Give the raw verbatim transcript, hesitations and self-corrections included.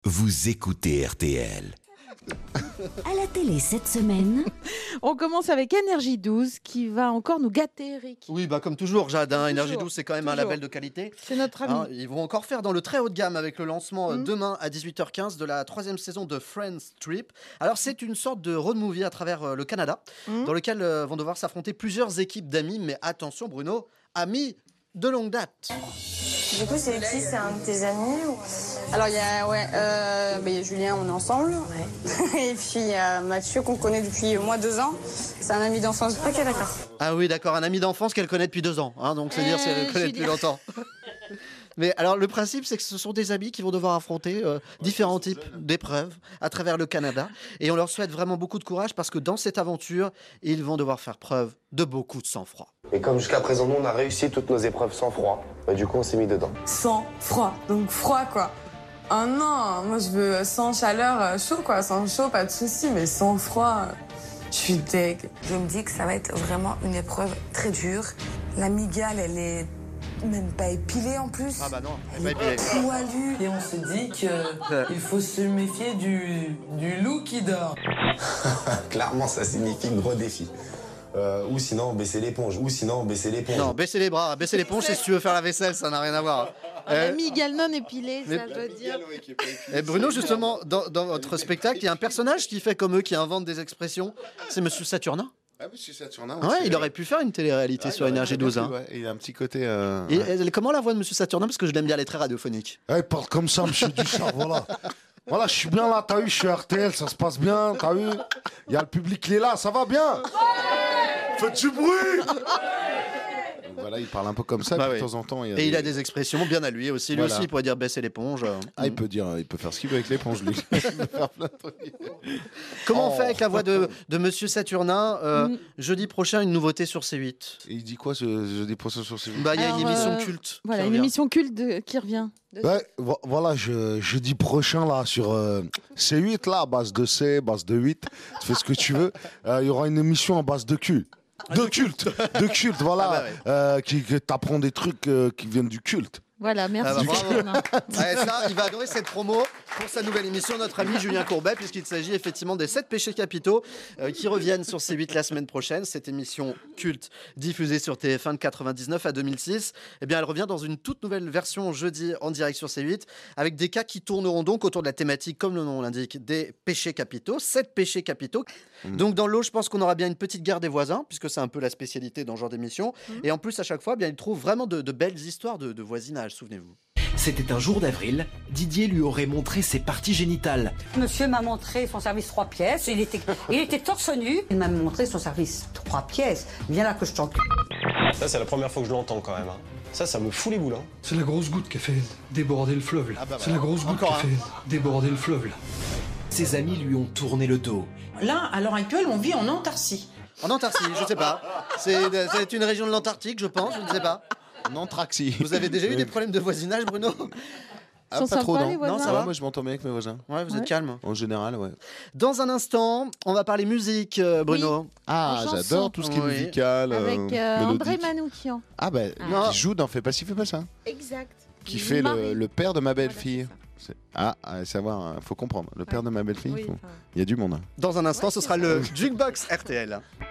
Vous écoutez R T L. À la télé cette semaine, on commence avec Énergie douze qui va encore nous gâter, Eric. Oui, bah comme toujours, Jade, hein, Énergie douze, c'est quand même toujours. un label de qualité. C'est notre ami. Hein, ils vont encore faire dans le très haut de gamme avec le lancement Mmh. euh, demain à dix-huit heures quinze de la troisième saison de Friends Trip. Alors, c'est une sorte de road movie à travers euh, le Canada, Mmh. dans lequel euh, vont devoir s'affronter plusieurs équipes d'amis, mais attention, Bruno, amis de longue date. Du coup, c'est qui? C'est un de tes amis ou... Alors, il y a, ouais, euh, bah, il y a Julien, on est ensemble. Ouais. Et puis, il y a Mathieu, qu'on connaît depuis au moins deux ans. C'est un ami d'enfance. Ok, d'accord. Ah oui, d'accord, un ami d'enfance qu'elle connaît depuis deux ans. Hein, donc, c'est dire si elle le connaît depuis Julien. longtemps. Mais alors, le principe, c'est que ce sont des amis qui vont devoir affronter euh, différents types d'épreuves à travers le Canada. Et on leur souhaite vraiment beaucoup de courage parce que dans cette aventure, ils vont devoir faire preuve de beaucoup de sang-froid. Et comme jusqu'à présent, nous, on a réussi toutes nos épreuves sans froid, bah, du coup, on s'est mis dedans. Sans froid, donc froid, quoi. Oh non, moi, je veux sans chaleur, euh, chaud, quoi. Sans chaud, pas de souci, mais sans froid, euh, je suis deg. Je me dis que ça va être vraiment une épreuve très dure. La migale, elle est même pas épilée en plus. Ah bah non, elle est poilue. Et on se dit qu'il faut se méfier du, du loup qui dort. Clairement, ça signifie gros défi. Euh, ou sinon, baisser l'éponge. Ou sinon, baisser l'éponge. Non, baisser les bras, baisser l'éponge, c'est si tu veux faire la vaisselle, ça n'a rien à voir. Un Euh, ami égal non épilé, mais- ça je veux dire. Et Bruno, justement, dans, dans votre spectacle, il y a un personnage qui fait comme eux, qui invente des expressions. C'est Monsieur Saturnin. Ah, monsieur Saturnin. Ouais, il aurait pu faire une télé-réalité Ah, sur il aurait Énergie très bien douze. pu, Hein. ouais. Et il a un petit côté. euh, Et, ouais. elle- comment la voix de Monsieur Saturnin? Parce que je l'aime bien, elle est très radiophonique. Eh, il parle comme ça, monsieur Duchard, voilà. Voilà, je suis bien là, t'as vu, je suis R T L, ça se passe bien, t'as vu. Il y a le public qui est là, ça va bien. Faites du bruit. Donc voilà, il parle un peu comme ça, Bah puis oui. de temps en temps. Il y a Et des... il a des expressions bien à lui aussi. Lui Voilà. aussi, il pourrait dire baisser l'éponge. euh. Ah, il peut dire, il peut faire ce qu'il veut avec l'éponge, lui. Il peut faire plein de trucs. Comment on Oh. fait avec la voix de, de Monsieur Saturnin euh, Mm. Jeudi prochain, une nouveauté sur C huit. Et il dit quoi, je, je dis pour ça sur ces Bah, il y a une Alors, émission euh, culte. Voilà, qui une revient. émission culte de- qui revient. De- Ouais, vo- voilà, je, jeudi prochain, là, sur euh, C huit, là, à base de C, base de huit, tu fais ce que tu veux. Euh, Il y aura une émission à base de cul. De culte, de culte, voilà, Ah bah ouais. euh, qui, qui t'apprend des trucs euh, qui viennent du culte. Voilà, merci. Ah bah, bravo. Saturnin. Ouais, ça, il va adorer cette promo pour sa nouvelle émission, notre ami Julien Courbet, puisqu'il s'agit effectivement des sept péchés capitaux euh, qui reviennent sur C huit la semaine prochaine. Cette émission culte diffusée sur T F un de quatre-vingt-dix-neuf à deux mille six, eh bien, elle revient dans une toute nouvelle version jeudi en direct sur C huit, avec des cas qui tourneront donc autour de la thématique, comme le nom l'indique, des péchés capitaux, sept péchés capitaux. Donc dans l'eau, je pense qu'on aura bien une petite guerre des voisins, puisque c'est un peu la spécialité dans ce genre d'émission. Et en plus, à chaque fois, eh bien, il trouve vraiment de, de belles histoires de, de voisinage, souvenez-vous. C'était un jour d'avril. Didier lui aurait montré ses parties génitales. Monsieur m'a montré son service trois pièces. Il était, il était torse nu. Il m'a montré son service trois pièces. Bien là que je t'encule. Ça, c'est la première fois que je l'entends quand même. hein. Ça, ça me fout les boules. hein. C'est la grosse goutte qui a fait déborder le fleuve, là. Ah bah C'est la voilà. grosse goutte Encore qui a fait déborder le fleuve, là. Ses amis lui ont tourné le dos. Là, à l'heure actuelle, on vit en Antarctique. En Antarctique, je sais pas. C'est c'est une région de l'Antarctique, je pense, je ne sais pas. Nantraxi. Vous avez déjà eu des problèmes de voisinage, Bruno? Ah, Sont pas trop, sympas, non. les voisins Non, ça va. Moi, je m'entends bien avec mes voisins. Ouais, vous Ouais. êtes calme. En général, ouais. Dans un instant, on va parler musique, euh, Bruno. Ah, En chanson. j'adore tout ce qui est Oui. musical. Avec euh, euh, André mélodique. Manoukian. Ah, ben, Non. qui joue dans Fais pas ci, fais pas ça. Exact. Qui fait le, le père de ma belle-fille. C'est- Ah, à savoir, hein, faut comprendre. Le père de ma belle-fille, faut- il y a du monde. hein. Dans un instant, ce sera le Jukebox R T L.